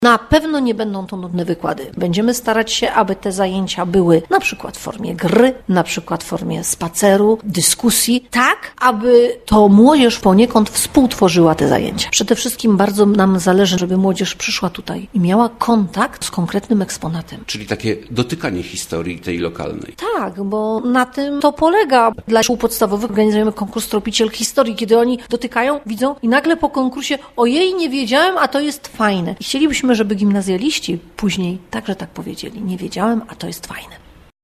Na pewno nie będą to nudne wykłady. Będziemy starać się, aby te zajęcia były na przykład w formie gry, na przykład w formie spaceru, dyskusji, tak, aby to młodzież poniekąd współtworzyła te zajęcia. Przede wszystkim bardzo nam zależy, żeby młodzież przyszła tutaj i miała kontakt z konkretnym eksponatem. Czyli takie dotykanie historii tej lokalnej. Tak, bo na tym to polega. Dla szkół podstawowych organizujemy konkurs Tropiciel Historii, kiedy oni dotykają, widzą i nagle po konkursie ojej, nie wiedziałem, a to jest fajne. I chcielibyśmy, żeby gimnazjaliści później także tak powiedzieli. Nie wiedziałem, a to jest fajne.